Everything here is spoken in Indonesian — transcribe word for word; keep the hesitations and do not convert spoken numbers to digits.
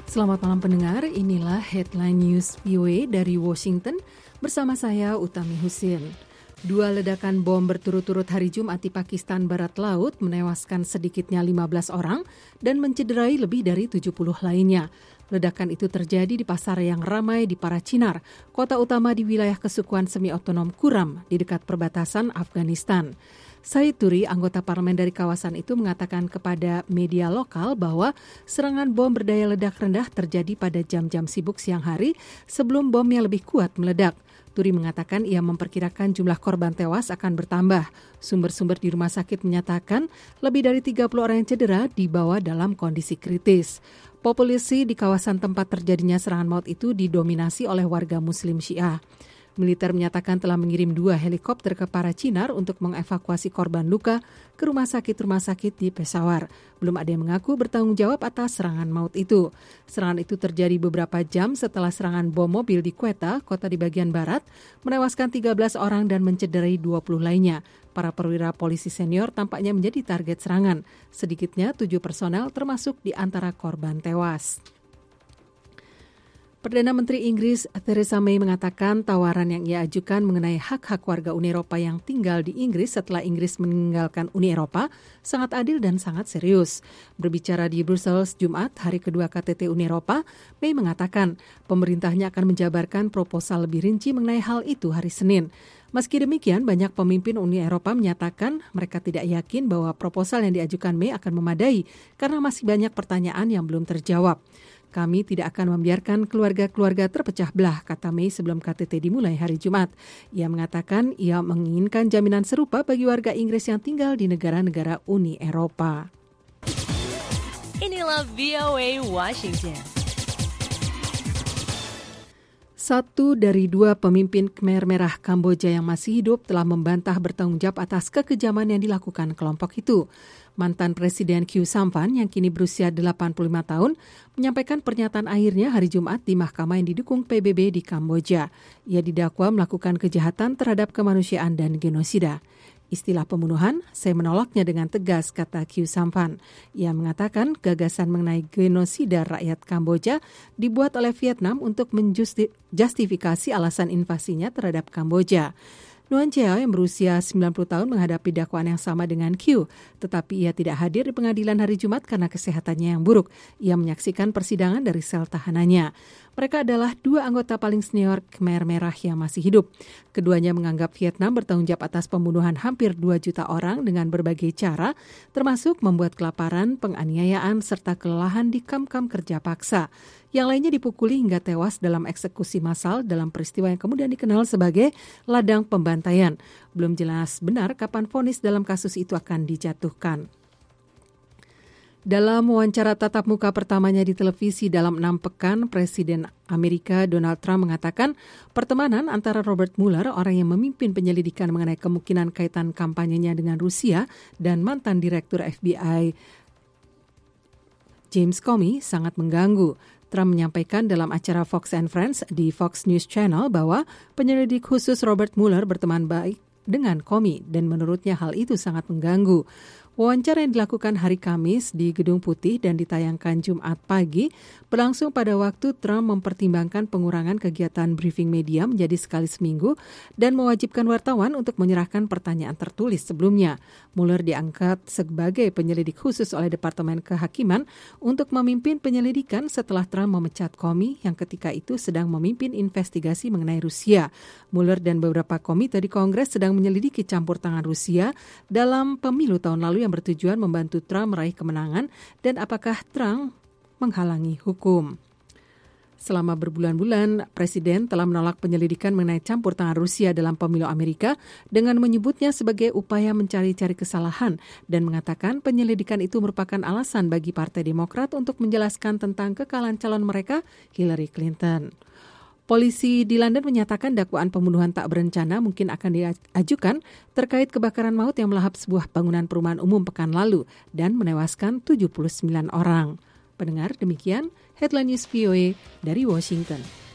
Selamat malam pendengar, inilah Headline News V O A dari Washington bersama saya Utami Husin. Dua ledakan bom berturut-turut hari Jumat di Pakistan Barat Laut menewaskan sedikitnya lima belas orang dan mencederai lebih dari tujuh puluh lainnya. Ledakan itu terjadi di pasar yang ramai di Parachinar, kota utama di wilayah kesukuan semi-otonom Kuram di dekat perbatasan Afghanistan. Said Turi, anggota parlemen dari kawasan itu, mengatakan kepada media lokal bahwa serangan bom berdaya ledak rendah terjadi pada jam-jam sibuk siang hari sebelum bom yang lebih kuat meledak. Turi mengatakan ia memperkirakan jumlah korban tewas akan bertambah. Sumber-sumber di rumah sakit menyatakan lebih dari tiga puluh orang yang cedera dibawa dalam kondisi kritis. Populasi di kawasan tempat terjadinya serangan maut itu didominasi oleh warga Muslim Syiah. Militer menyatakan telah mengirim dua helikopter ke Parachinar untuk mengevakuasi korban luka ke rumah sakit-rumah sakit di Peshawar. Belum ada yang mengaku bertanggung jawab atas serangan maut itu. Serangan itu terjadi beberapa jam setelah serangan bom mobil di Quetta, kota di bagian barat, menewaskan tiga belas orang dan mencederai dua puluh lainnya. Para perwira polisi senior tampaknya menjadi target serangan. Sedikitnya tujuh personel termasuk di antara korban tewas. Perdana Menteri Inggris Theresa May mengatakan tawaran yang ia ajukan mengenai hak-hak warga Uni Eropa yang tinggal di Inggris setelah Inggris meninggalkan Uni Eropa sangat adil dan sangat serius. Berbicara di Brussels Jumat, hari kedua K T T Uni Eropa, May mengatakan pemerintahnya akan menjabarkan proposal lebih rinci mengenai hal itu hari Senin. Meski demikian, banyak pemimpin Uni Eropa menyatakan mereka tidak yakin bahwa proposal yang diajukan May akan memadai karena masih banyak pertanyaan yang belum terjawab. Kami tidak akan membiarkan keluarga-keluarga terpecah belah, kata May sebelum K T T dimulai hari Jumat. Ia mengatakan ia menginginkan jaminan serupa bagi warga Inggris yang tinggal di negara-negara Uni Eropa. Inilah V O A Washington. Satu dari dua pemimpin Khmer Merah Kamboja yang masih hidup telah membantah bertanggung jawab atas kekejaman yang dilakukan kelompok itu. Mantan Presiden Khieu Samphan yang kini berusia delapan puluh lima tahun menyampaikan pernyataan akhirnya hari Jumat di mahkamah yang didukung P B B di Kamboja. Ia didakwa melakukan kejahatan terhadap kemanusiaan dan genosida. Istilah pembunuhan, saya menolaknya dengan tegas, kata Khieu Samphan. Ia mengatakan gagasan mengenai genosida rakyat Kamboja dibuat oleh Vietnam untuk menjustifikasi alasan invasinya terhadap Kamboja. Nguyen Chea yang berusia sembilan puluh tahun menghadapi dakwaan yang sama dengan Khieu, tetapi ia tidak hadir di pengadilan hari Jumat karena kesehatannya yang buruk. Ia menyaksikan persidangan dari sel tahanannya. Mereka adalah dua anggota paling senior Khmer Merah yang masih hidup. Keduanya menganggap Vietnam bertanggung jawab atas pembunuhan hampir dua juta orang dengan berbagai cara, termasuk membuat kelaparan, penganiayaan, serta kelelahan di kamp-kamp kerja paksa. Yang lainnya dipukuli hingga tewas dalam eksekusi massal dalam peristiwa yang kemudian dikenal sebagai ladang pembantaian. Belum jelas benar kapan vonis dalam kasus itu akan dijatuhkan. Dalam wawancara tatap muka pertamanya di televisi dalam enam pekan, Presiden Amerika Donald Trump mengatakan pertemanan antara Robert Mueller, orang yang memimpin penyelidikan mengenai kemungkinan kaitan kampanyenya dengan Rusia, dan mantan Direktur F B I James Comey sangat mengganggu. Trump menyampaikan dalam acara Fox and Friends di Fox News Channel bahwa penyelidik khusus Robert Mueller berteman baik dengan Comey dan menurutnya hal itu sangat mengganggu. Wawancara yang dilakukan hari Kamis di Gedung Putih dan ditayangkan Jumat pagi berlangsung pada waktu Trump mempertimbangkan pengurangan kegiatan briefing media menjadi sekali seminggu dan mewajibkan wartawan untuk menyerahkan pertanyaan tertulis sebelumnya. Mueller diangkat sebagai penyelidik khusus oleh Departemen Kehakiman untuk memimpin penyelidikan setelah Trump memecat Comey yang ketika itu sedang memimpin investigasi mengenai Rusia. Mueller dan beberapa komite di Kongres sedang menyelidiki campur tangan Rusia dalam pemilu tahun lalu yang bertujuan membantu Trump meraih kemenangan dan apakah Trump menghalangi hukum. Selama berbulan-bulan, Presiden telah menolak penyelidikan mengenai campur tangan Rusia dalam pemilu Amerika dengan menyebutnya sebagai upaya mencari-cari kesalahan dan mengatakan penyelidikan itu merupakan alasan bagi Partai Demokrat untuk menjelaskan tentang kekalahan calon mereka, Hillary Clinton. Polisi di London menyatakan dakwaan pembunuhan tak berencana mungkin akan diajukan terkait kebakaran maut yang melahap sebuah bangunan perumahan umum pekan lalu dan menewaskan tujuh puluh sembilan orang. Pendengar, demikian Headline News V O A dari Washington.